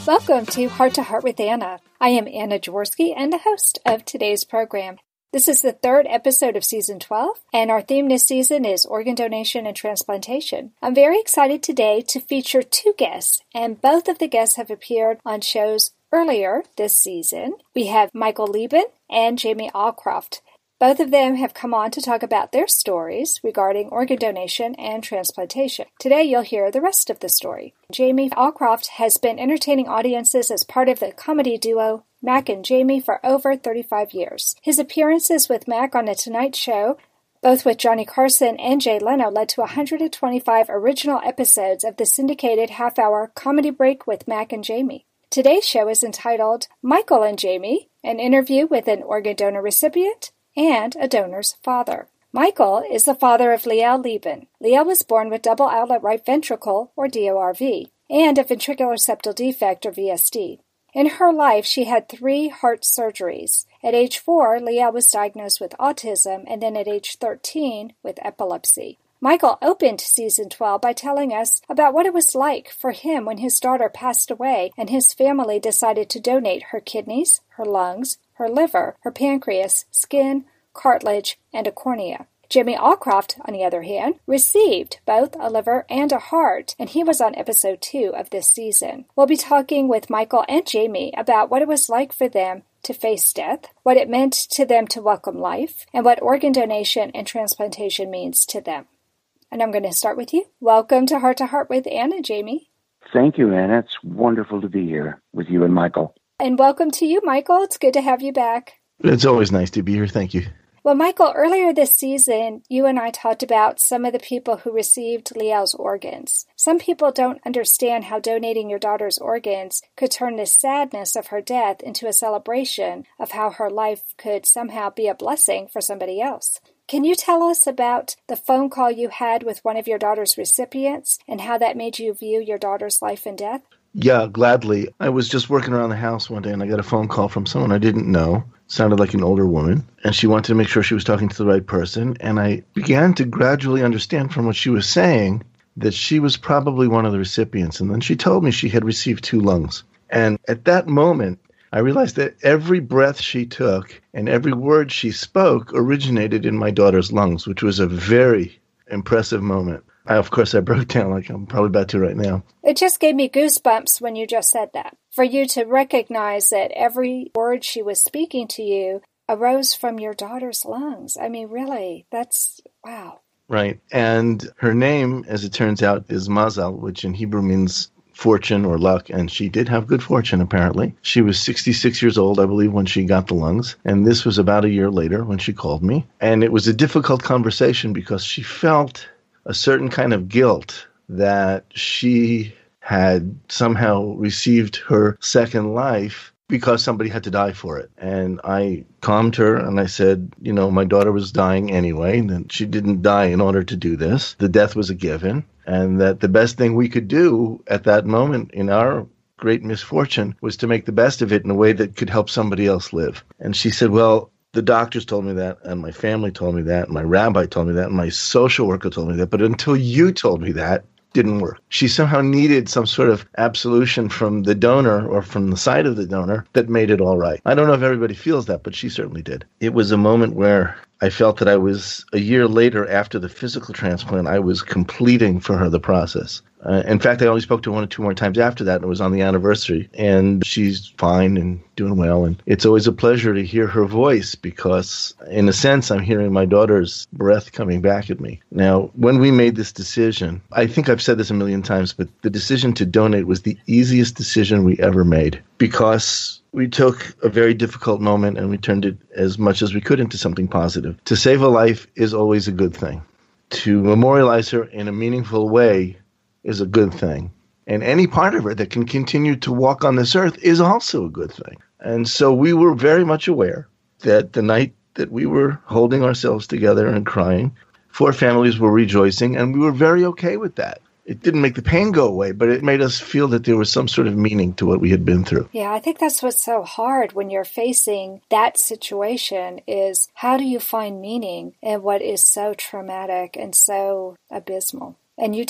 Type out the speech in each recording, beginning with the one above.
Welcome to Heart with Anna. I am Anna Jaworski and the host of today's program. This is the third episode of Season 12, and our theme this season is organ donation and transplantation. I'm very excited today to feature two guests, and both of the guests have appeared on shows earlier this season. We have Michael Lieben and Jamie Allcroft. Both of them have come on to talk about their stories regarding organ donation and transplantation. Today you'll hear the rest of the story. Jamie Allcroft has been entertaining audiences as part of the comedy duo Mac and Jamie for over 35 years. His appearances with Mac on The Tonight Show, both with Johnny Carson and Jay Leno, led to 125 original episodes of the syndicated half-hour Comedy Break with Mac and Jamie. Today's show is entitled Michael and Jamie, an interview with an organ donor recipient and a donor's father. Michael is the father of Liel Lieben. Liel was born with double outlet right ventricle, or DORV, and a ventricular septal defect, or VSD. In her life, she had 3 heart surgeries. At age 4, Liel was diagnosed with autism, and then at age 13 with epilepsy. Michael opened Season 12 by telling us about what it was like for him when his daughter passed away and his family decided to donate her kidneys, her lungs, her liver, her pancreas, skin, cartilage, and a cornea. Jamie Allcroft, on the other hand, received both a liver and a heart, and he was on episode 2 of this season. We'll be talking with Michael and Jamie about what it was like for them to face death, what it meant to them to welcome life, and what organ donation and transplantation means to them. And I'm going to start with you. Welcome to Heart with Anna, Jamie. Thank you, Anna. It's wonderful to be here with you and Michael. And welcome to you, Michael. It's good to have you back. It's always nice to be here. Thank you. Well, Michael, earlier this season, you and I talked about some of the people who received Liel's organs. Some people don't understand how donating your daughter's organs could turn the sadness of her death into a celebration of how her life could somehow be a blessing for somebody else. Can you tell us about the phone call you had with one of your daughter's recipients and how that made you view your daughter's life and death? Yeah, gladly. I was just working around the house one day and I got a phone call from someone I didn't know. Sounded like an older woman, and she wanted to make sure she was talking to the right person. And I began to gradually understand from what she was saying that she was probably one of the recipients. And then she told me she had received 2 lungs. And at that moment, I realized that every breath she took and every word she spoke originated in my daughter's lungs, which was a very impressive moment. Of course, I broke down like I'm probably about to right now. It just gave me goosebumps when you just said that. For you to recognize that every word she was speaking to you arose from your daughter's lungs. I mean, really, that's wow. Right. And her name, as it turns out, is Mazal, which in Hebrew means fortune or luck, and she did have good fortune, apparently. She was 66 years old, I believe, when she got the lungs, and this was about a year later when she called me. And it was a difficult conversation because she felt a certain kind of guilt that she had somehow received her second life because somebody had to die for it. And I calmed her and I said, you know, my daughter was dying anyway, and she didn't die in order to do this. The death was a given, and that the best thing we could do at that moment in our great misfortune was to make the best of it in a way that could help somebody else live. And she said, well, the doctors told me that, and my family told me that, and my rabbi told me that, and my social worker told me that, but until you told me that, didn't work. She somehow needed some sort of absolution from the donor or from the side of the donor that made it all right. I don't know if everybody feels that, but she certainly did. It was a moment where I felt that I was, a year later after the physical transplant, I was completing for her the process. In fact, I only spoke to her 1 or 2 more times after that, and it was on the anniversary. And she's fine and doing well. And it's always a pleasure to hear her voice because, in a sense, I'm hearing my daughter's breath coming back at me. Now, when we made this decision, I think I've said this a million times, but the decision to donate was the easiest decision we ever made because we took a very difficult moment and we turned it as much as we could into something positive. To save a life is always a good thing. To memorialize her in a meaningful way is a good thing. And any part of her that can continue to walk on this earth is also a good thing. And so we were very much aware that the night that we were holding ourselves together and crying, 4 families were rejoicing, and we were very okay with that. It didn't make the pain go away, but it made us feel that there was some sort of meaning to what we had been through. Yeah, I think that's what's so hard when you're facing that situation is how do you find meaning in what is so traumatic and so abysmal? And you did.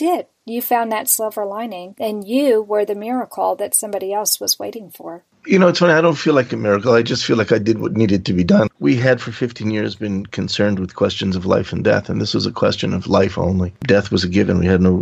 you found that silver lining, and you were the miracle that somebody else was waiting for. You know, it's funny, I don't feel like a miracle. I just feel like I did what needed to be done. We had for 15 years been concerned with questions of life and death, and this was a question of life only. Death was a given.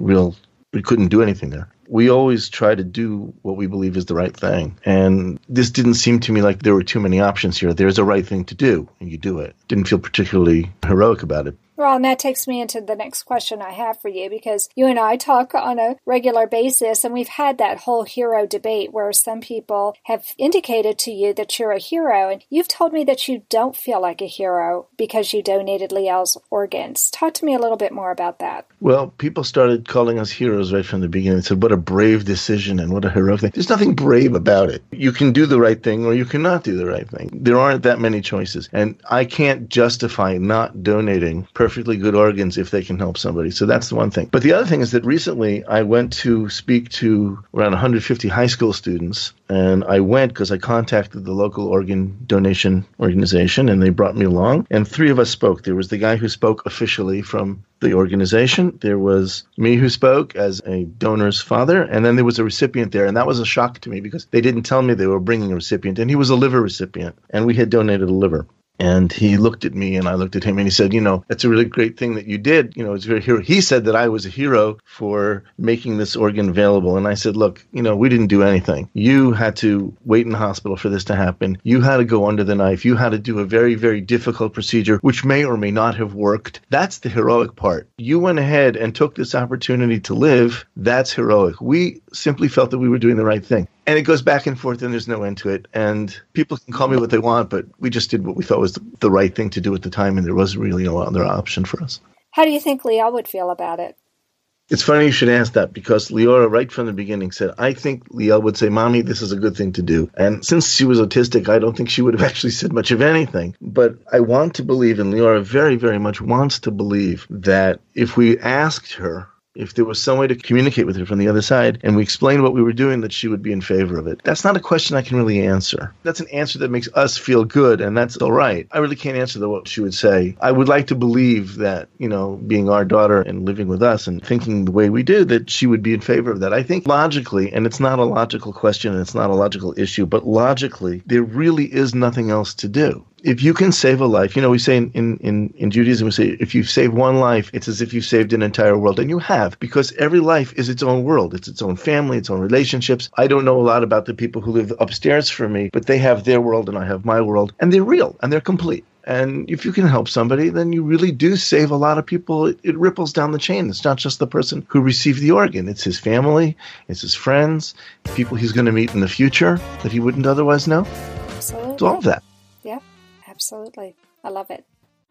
We couldn't do anything there. We always try to do what we believe is the right thing. And this didn't seem to me like there were too many options here. There's a right thing to do, and you do it. Didn't feel particularly heroic about it. Well, and that takes me into the next question I have for you, because you and I talk on a regular basis, and we've had that whole hero debate where some people have indicated to you that you're a hero, and you've told me that you don't feel like a hero because you donated Liel's organs. Talk to me a little bit more about that. Well, people started calling us heroes right from the beginning. They said, what a brave decision and what a heroic thing. There's nothing brave about it. You can do the right thing or you cannot do the right thing. There aren't that many choices. And I can't justify not donating perfectly good organs if they can help somebody. So that's the one thing. But the other thing is that recently I went to speak to around 150 high school students. And I went because I contacted the local organ donation organization, and they brought me along. And 3 of us spoke. There was the guy who spoke officially from the organization. There was me who spoke as a donor's father. And then there was a recipient there. And that was a shock to me because they didn't tell me they were bringing a recipient. And he was a liver recipient. And we had donated a liver. And he looked at me and I looked at him and he said, that's a really great thing that you did. It's very hero. He said that I was a hero for making this organ available. And I said, look, we didn't do anything. You had to wait in the hospital for this to happen. You had to go under the knife. You had to do a very, very difficult procedure, which may or may not have worked. That's the heroic part. You went ahead and took this opportunity to live. That's heroic. We simply felt that we were doing the right thing. And it goes back and forth, and there's no end to it. And people can call me what they want, but we just did what we thought was the right thing to do at the time, and there wasn't really no other option for us. How do you think Liel would feel about it? It's funny you should ask that, because Leora, right from the beginning, said, I think Liel would say, Mommy, this is a good thing to do. And since she was autistic, I don't think she would have actually said much of anything. But I want to believe, and Leora very, very much wants to believe, that if we asked her, if there was some way to communicate with her from the other side and we explained what we were doing, that she would be in favor of it. That's not a question I can really answer. That's an answer that makes us feel good, and that's all right. I really can't answer what she would say. I would like to believe that, being our daughter and living with us and thinking the way we do, that she would be in favor of that. I think logically, and it's not a logical question and it's not a logical issue, but logically, there really is nothing else to do. If you can save a life, we say in Judaism, we say if you save one life, it's as if you saved an entire world. And you have, because every life is its own world. It's its own family, its own relationships. I don't know a lot about the people who live upstairs from me, but they have their world and I have my world. And they're real and they're complete. And if you can help somebody, then you really do save a lot of people. It ripples down the chain. It's not just the person who received the organ. It's his family, it's his friends, people he's going to meet in the future that he wouldn't otherwise know. Absolutely. It's all of that. Yeah. Absolutely. I love it.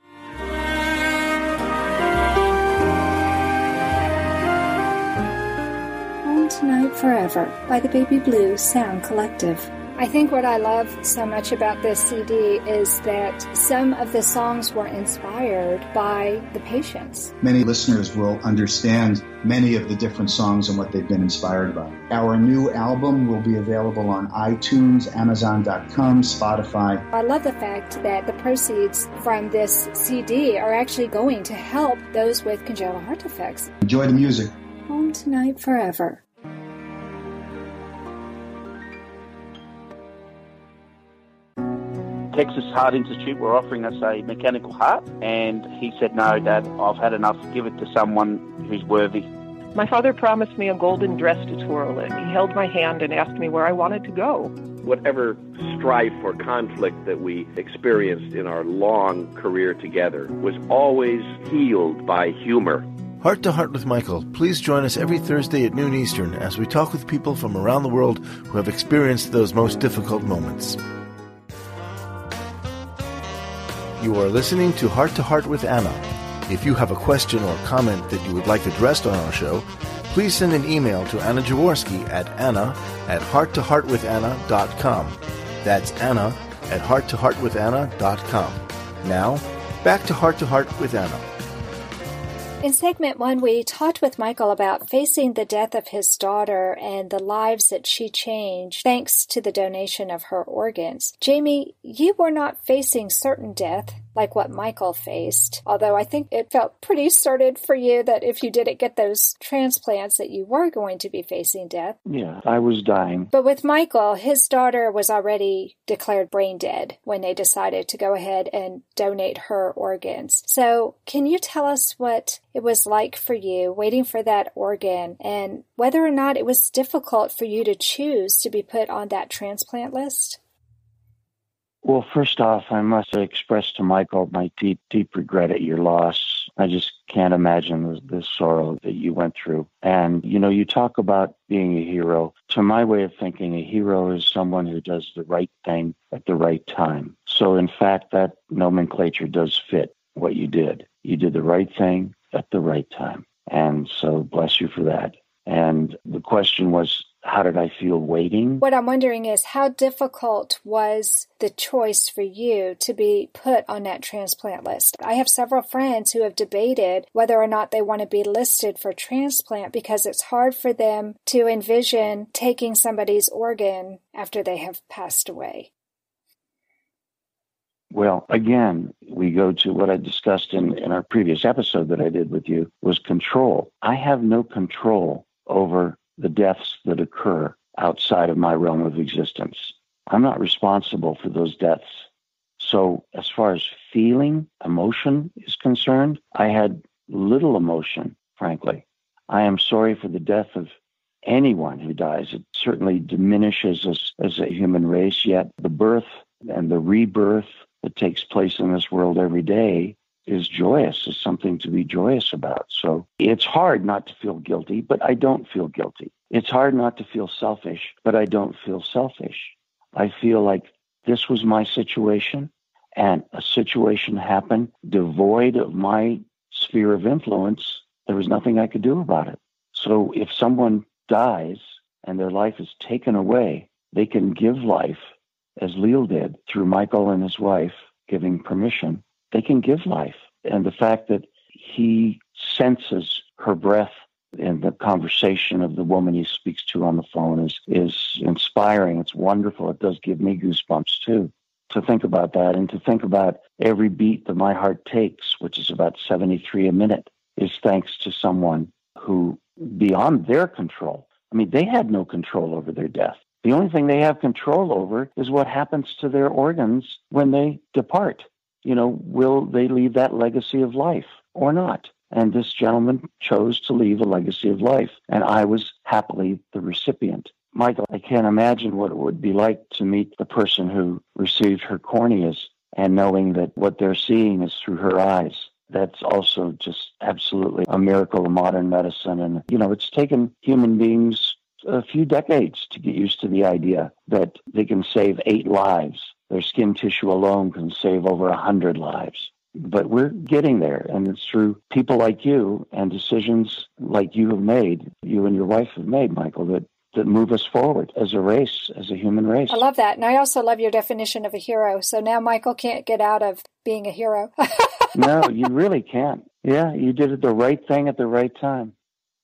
Home Tonight Forever by the Baby Blue Sound Collective. I think what I love so much about this CD is that some of the songs were inspired by the patients. Many listeners will understand many of the different songs and what they've been inspired by. Our new album will be available on iTunes, Amazon.com, Spotify. I love the fact that the proceeds from this CD are actually going to help those with congenital heart defects. Enjoy the music. Home Tonight Forever. Texas Heart Institute were offering us a mechanical heart, and he said, no, Dad, I've had enough. Give it to someone who's worthy. My father promised me a golden dress to twirl in. He held my hand and asked me where I wanted to go. Whatever strife or conflict that we experienced in our long career together was always healed by humor. Heart to Heart with Michael. Please join us every Thursday at noon Eastern as we talk with people from around the world who have experienced those most difficult moments. You are listening to Heart with Anna. If you have a question or comment that you would like addressed on our show, please send an email to Anna Jaworski at anna@hearttoheartwithanna.com. That's anna@hearttoheartwithanna.com. Now, back to Heart with Anna. In segment 1, we talked with Michael about facing the death of his daughter and the lives that she changed thanks to the donation of her organs. Jamie, you were not facing certain death. like what Michael faced. Although I think it felt pretty certain for you that if you didn't get those transplants that you were going to be facing death. Yeah, I was dying. But with Michael, his daughter was already declared brain dead when they decided to go ahead and donate her organs. So can you tell us what it was like for you waiting for that organ and whether or not it was difficult for you to choose to be put on that transplant list? Well, first off, I must express to Michael my deep, deep regret at your loss. I just can't imagine the sorrow that you went through. And, you talk about being a hero. To my way of thinking, a hero is someone who does the right thing at the right time. So, in fact, that nomenclature does fit what you did. You did the right thing at the right time. And so bless you for that. And the question was, how did I feel waiting? What I'm wondering is, how difficult was the choice for you to be put on that transplant list? I have several friends who have debated whether or not they want to be listed for transplant because it's hard for them to envision taking somebody's organ after they have passed away. Well, again, we go to what I discussed in our previous episode that I did with you, was control. I have no control over the deaths that occur outside of my realm of existence. I'm not responsible for those deaths. So as far as feeling, emotion is concerned, I had little emotion, frankly. I am sorry for the death of anyone who dies. It certainly diminishes us as a human race, yet the birth and the rebirth that takes place in this world every day is joyous, is something to be joyous about. So it's hard not to feel guilty, but I don't feel guilty. It's hard not to feel selfish, but I don't feel selfish. I feel like this was my situation, and a situation happened devoid of my sphere of influence. There was nothing I could do about it. So if someone dies and their life is taken away, they can give life, as Leal did, through Michael and his wife giving permission. They can give life. And the fact that he senses her breath in the conversation of the woman he speaks to on the phone is inspiring. It's wonderful. It does give me goosebumps too, to think about that, and to think about every beat that my heart takes, which is about 73 a minute, is thanks to someone who, beyond their control, I mean, they had no control over their death. The only thing they have control over is what happens to their organs when they depart. Will they leave that legacy of life or not? And this gentleman chose to leave a legacy of life, and I was happily the recipient. Michael, I can't imagine what it would be like to meet the person who received her corneas and knowing that what they're seeing is through her eyes. That's also just absolutely a miracle of modern medicine. And, it's taken human beings a few decades to get used to the idea that they can save 8 lives. Their skin tissue alone can save over 100 lives. But we're getting there, and it's through people like you and decisions like you and your wife have made, Michael, that move us forward as a race, as a human race. I love that. And I also love your definition of a hero. So now Michael can't get out of being a hero. No, you really can't. Yeah, you did the right thing at the right time.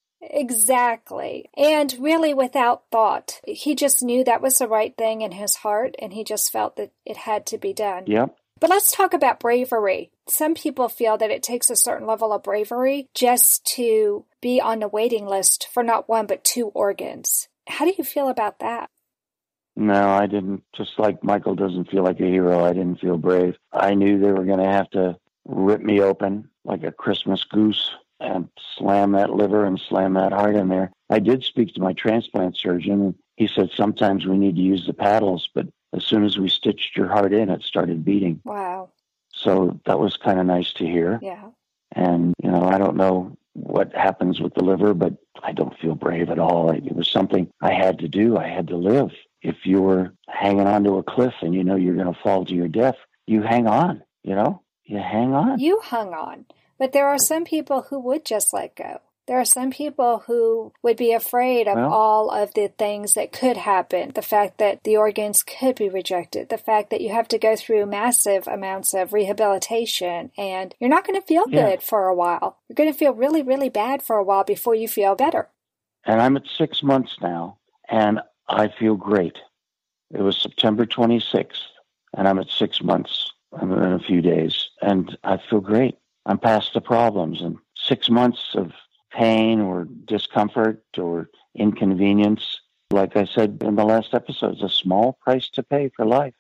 Exactly. And really without thought. He just knew that was the right thing in his heart, and he just felt that it had to be done. Yep. But let's talk about bravery. Some people feel that it takes a certain level of bravery just to be on the waiting list for not 1 but 2 organs. How do you feel about that? No, I didn't. Just like Michael doesn't feel like a hero, I didn't feel brave. I knew they were going to have to rip me open like a Christmas goose and slam that liver and slam that heart in there. I did speak to my transplant surgeon, and he said sometimes we need to use the paddles, but as soon as we stitched your heart in, it started beating. Wow. So that was kind of nice to hear. Yeah. And, I don't know what happens with the liver, but I don't feel brave at all. It was something I had to do. I had to live. If you were hanging onto a cliff and you're going to fall to your death, you hang on, you hang on. You hung on. But there are some people who would just let go. There are some people who would be afraid of all of the things that could happen. The fact that the organs could be rejected. The fact that you have to go through massive amounts of rehabilitation. And you're not going to feel good for a while. You're going to feel really, really bad for a while before you feel better. And I'm at 6 months now, and I feel great. It was September 26th, and I'm at 6 months. in a few days, and I feel great. I'm past the problems, and 6 months of pain or discomfort or inconvenience, like I said in the last episode, is a small price to pay for life.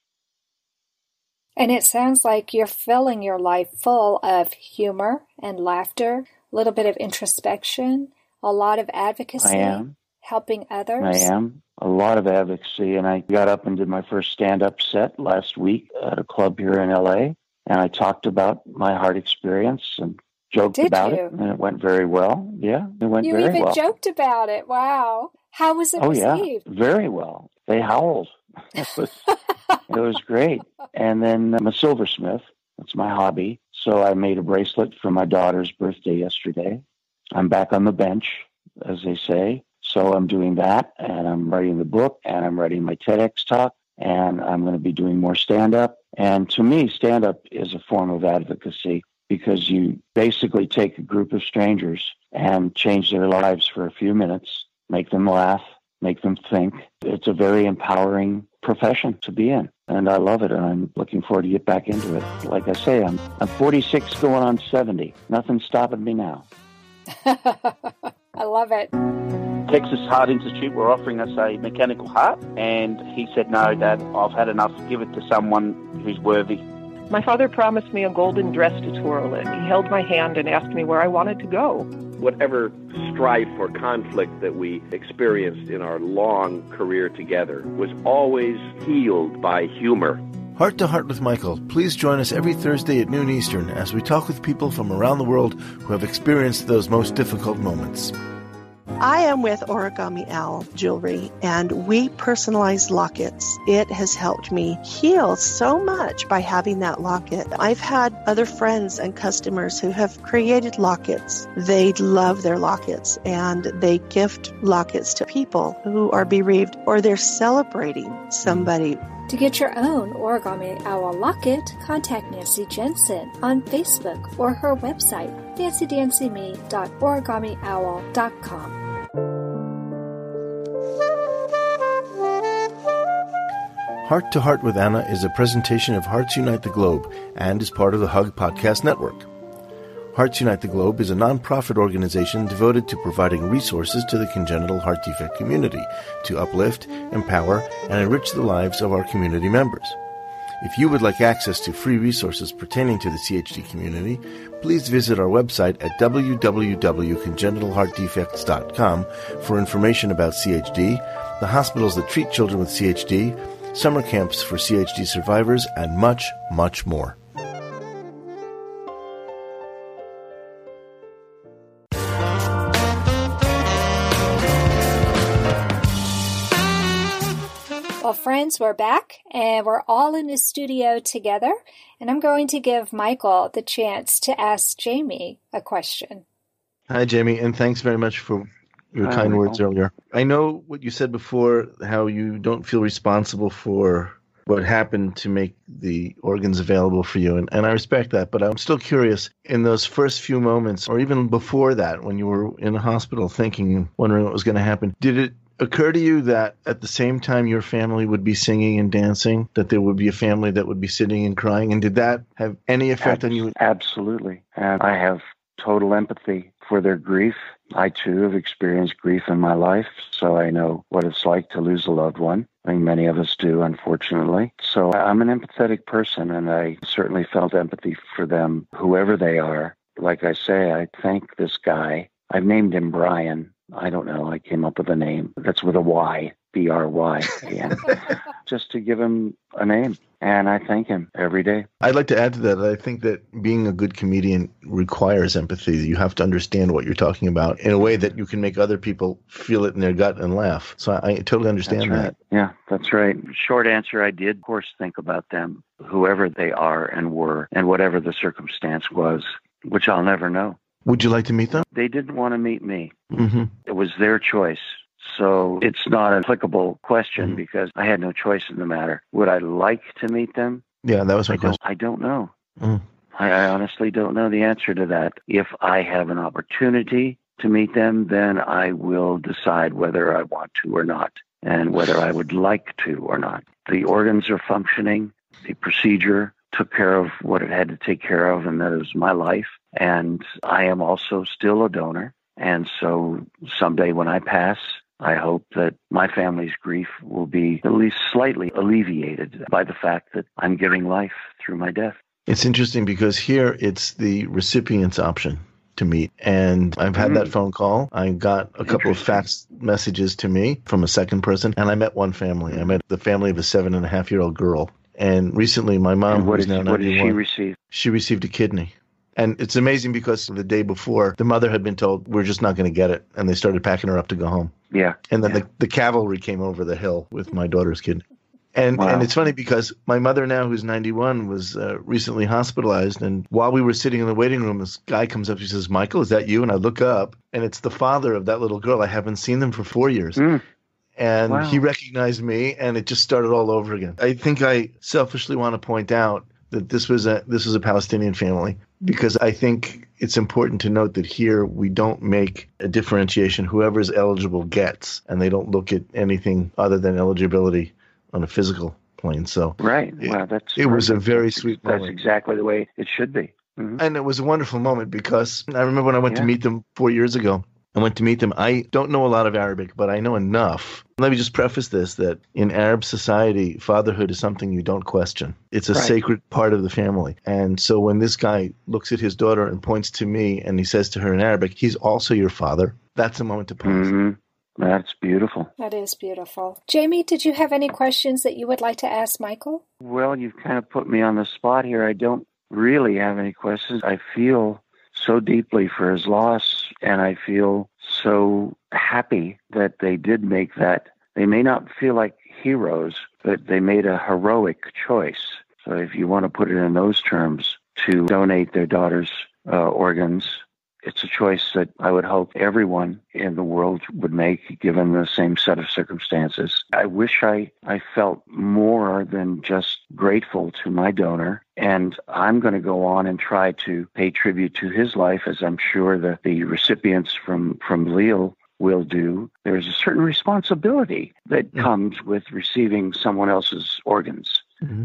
And it sounds like you're filling your life full of humor and laughter, a little bit of introspection, a lot of advocacy. I am. Helping others. I am. A lot of advocacy. And I got up and did my first stand-up set last week at a club here in LA. And I talked about my heart experience and joked about it. And it went very well. Yeah, it went very well. You even joked about it. Wow. How was it received? Yeah, very well. They howled. It was great. And then I'm a silversmith. That's my hobby. So I made a bracelet for my daughter's birthday yesterday. I'm back on the bench, as they say. So I'm doing that, and I'm writing the book, and I'm writing my TEDx talk, and I'm going to be doing more stand-up. And to me, stand-up is a form of advocacy because you basically take a group of strangers and change their lives for a few minutes, make them laugh, make them think. It's a very empowering profession to be in, and I love it, and I'm looking forward to get back into it. Like I say, I'm 46 going on 70. Nothing's stopping me now. I love it. Texas Heart Institute were offering us a mechanical heart, and he said, no, Dad, I've had enough. Give it to someone who's worthy. My father promised me a golden dress to twirl in. He held my hand and asked me where I wanted to go. Whatever strife or conflict that we experienced in our long career together was always healed by humor. Heart to Heart with Michael. Please join us every Thursday at noon Eastern as we talk with people from around the world who have experienced those most difficult moments. I am with Origami Owl Jewelry, and we personalize lockets. It has helped me heal so much by having that locket. I've had other friends and customers who have created lockets. They love their lockets, and they gift lockets to people who are bereaved or they're celebrating somebody. To get your own Origami Owl locket, contact Nancy Jensen on Facebook or her website, nancydanceme.origamiOwl.com. Heart to Heart with Anna is a presentation of Hearts Unite the Globe and is part of the Hug Podcast Network. Hearts Unite the Globe is a non-profit organization devoted to providing resources to the congenital heart defect community to uplift, empower, and enrich the lives of our community members. If you would like access to free resources pertaining to the CHD community, please visit our website at www.congenitalheartdefects.com for information about CHD, the hospitals that treat children with CHD, summer camps for CHD survivors, and much, much more. Well, friends, we're back, and we're all in the studio together, and I'm going to give Michael the chance to ask Jamie a question. Hi, Jamie, and thanks very much for your kind words earlier. I know what you said before, how you don't feel responsible for what happened to make the organs available for you, and I respect that, but I'm still curious, in those first few moments, or even before that, when you were in the hospital thinking, wondering what was going to happen, did it occur to you that at the same time your family would be singing and dancing, that there would be a family that would be sitting and crying? And did that have any effect on you? Absolutely. And I have total empathy for their grief. I, too, have experienced grief in my life, so I know what it's like to lose a loved one. I think many of us do, unfortunately. So I'm an empathetic person, and I certainly felt empathy for them, whoever they are. Like I say, I thank this guy. I've named him Brian. I don't know. I came up with a name. That's with a Y, B-R-Y-A-N, just to give him a name. And I thank him every day. I'd like to add to that. I think that being a good comedian requires empathy. You have to understand what you're talking about in a way that you can make other people feel it in their gut and laugh. So I totally understand that. Yeah, that's right. Short answer, I did, of course, think about them, whoever they are and were, and whatever the circumstance was, which I'll never know. Would you like to meet them? They didn't want to meet me. Mm-hmm. It was their choice. So it's not an applicable question because I had no choice in the matter. Would I like to meet them? Yeah, that was my question. I don't know. I honestly don't know the answer to that. If I have an opportunity to meet them, then I will decide whether I want to or not, and whether I would like to or not. The organs are functioning. The procedure took care of what it had to take care of, and that it was my life. And I am also still a donor. And so someday when I pass, I hope that my family's grief will be at least slightly alleviated by the fact that I'm giving life through my death. It's interesting because here it's the recipient's option to meet. And I've had that phone call. I got a couple of fax messages to me from a second person, and I met one family. I met the family of a 7.5-year-old girl. And recently my mom, who's now 91, what did she receive? She received a kidney. And it's amazing because the day before, the mother had been told, we're just not going to get it. And they started packing her up to go home. Yeah. And then the cavalry came over the hill with my daughter's kidney. And it's funny because my mother now, who's 91, was recently hospitalized. And while we were sitting in the waiting room, this guy comes up. He says, Michael, is that you? And I look up, and it's the father of that little girl. I haven't seen them for 4 years. And he recognized me, and it just started all over again. I think I selfishly want to point out that this was a Palestinian family, because I think it's important to note that here we don't make a differentiation. Whoever's eligible gets, and they don't look at anything other than eligibility on a physical plane. So it was a very sweet moment. That's exactly the way it should be. Mm-hmm. And it was a wonderful moment because I remember when I went to meet them 4 years ago. I went to meet them. I don't know a lot of Arabic, but I know enough. Let me just preface this, that in Arab society, fatherhood is something you don't question. It's a sacred part of the family. And so when this guy looks at his daughter and points to me and he says to her in Arabic, he's also your father, that's a moment to pause. Mm-hmm. That's beautiful. That is beautiful. Jamie, did you have any questions that you would like to ask Michael? Well, you've kind of put me on the spot here. I don't really have any questions. I feel so deeply for his loss, and I feel so happy that they did make that. They may not feel like heroes, but they made a heroic choice. So if you want to put it in those terms, to donate their daughter's organs, it's a choice that I would hope everyone in the world would make, given the same set of circumstances. I wish I felt more than just grateful to my donor, and I'm going to go on and try to pay tribute to his life, as I'm sure that the recipients from Lille will do. There's a certain responsibility that comes with receiving someone else's organs.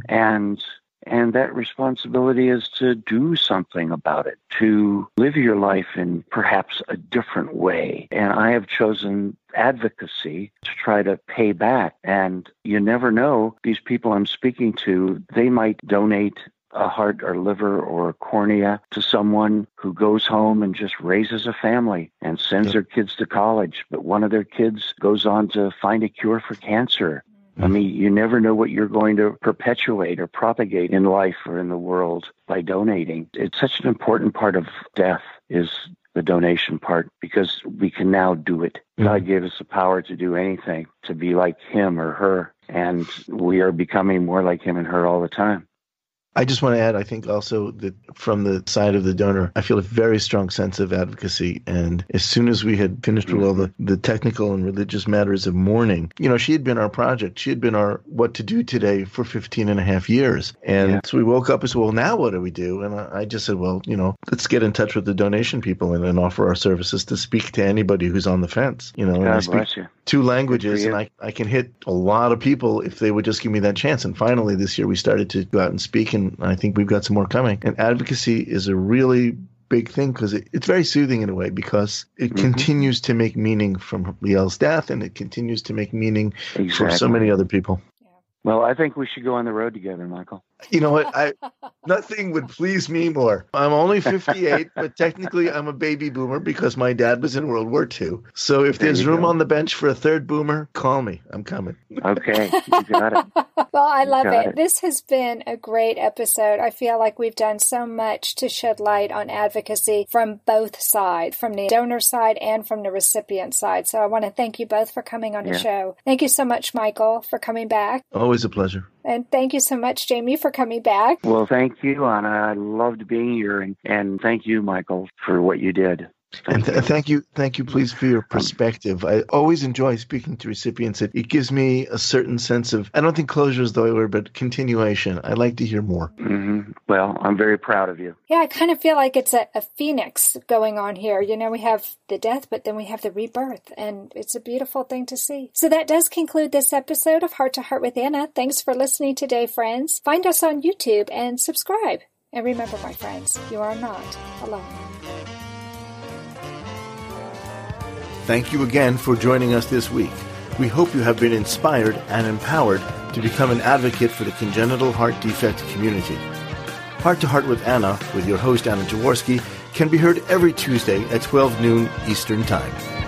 And that responsibility is to do something about it, to live your life in perhaps a different way. And I have chosen advocacy to try to pay back. And you never know, these people I'm speaking to, they might donate a heart or liver or a cornea to someone who goes home and just raises a family and sends their kids to college. But one of their kids goes on to find a cure for cancer. I mean, you never know what you're going to perpetuate or propagate in life or in the world by donating. It's such an important part of death is the donation part, because we can now do it. God gave us the power to do anything, to be like him or her, and we are becoming more like him and her all the time. I just want to add, I think also that from the side of the donor, I feel a very strong sense of advocacy. And as soon as we had finished with all the technical and religious matters of mourning, she had been our project. She had been our what to do today for 15 and a half years. And so we woke up and said, well, now what do we do? And I just said, well, let's get in touch with the donation people and offer our services to speak to anybody who's on the fence. And I speak 2 languages, and I can hit a lot of people if they would just give me that chance. And finally, this year, we started to go out and speak, and I think we've got some more coming. And advocacy is a really big thing because it's very soothing in a way, because it continues to make meaning from Liel's death, and it continues to make meaning for so many other people. Well, I think we should go on the road together, Michael. You know what? Nothing would please me more. I'm only 58, but technically I'm a baby boomer because my dad was in World War II. So if there's room on the bench for a third boomer, call me. I'm coming. Okay, you got it. Well, I love it. This has been a great episode. I feel like we've done so much to shed light on advocacy from both sides, from the donor side and from the recipient side. So I want to thank you both for coming on the show. Thank you so much, Michael, for coming back. Always a pleasure. And thank you so much, Jamie, for coming back. Well, thank you, Anna. I loved being here. And thank you, Michael, for what you did. And thank you, please, for your perspective. I always enjoy speaking to recipients. It gives me a certain sense of, I don't think closure is the right word, but continuation. I like to hear more. Mm-hmm. Well, I'm very proud of you. Yeah, I kind of feel like it's a phoenix going on here. You know, we have the death, but then we have the rebirth, and it's a beautiful thing to see. So that does conclude this episode of Heart to Heart with Anna. Thanks for listening today, friends. Find us on YouTube and subscribe. And remember, my friends, you are not alone. Thank you again for joining us this week. We hope you have been inspired and empowered to become an advocate for the congenital heart defect community. Heart to Heart with Anna, with your host Anna Jaworski, can be heard every Tuesday at 12 noon Eastern Time.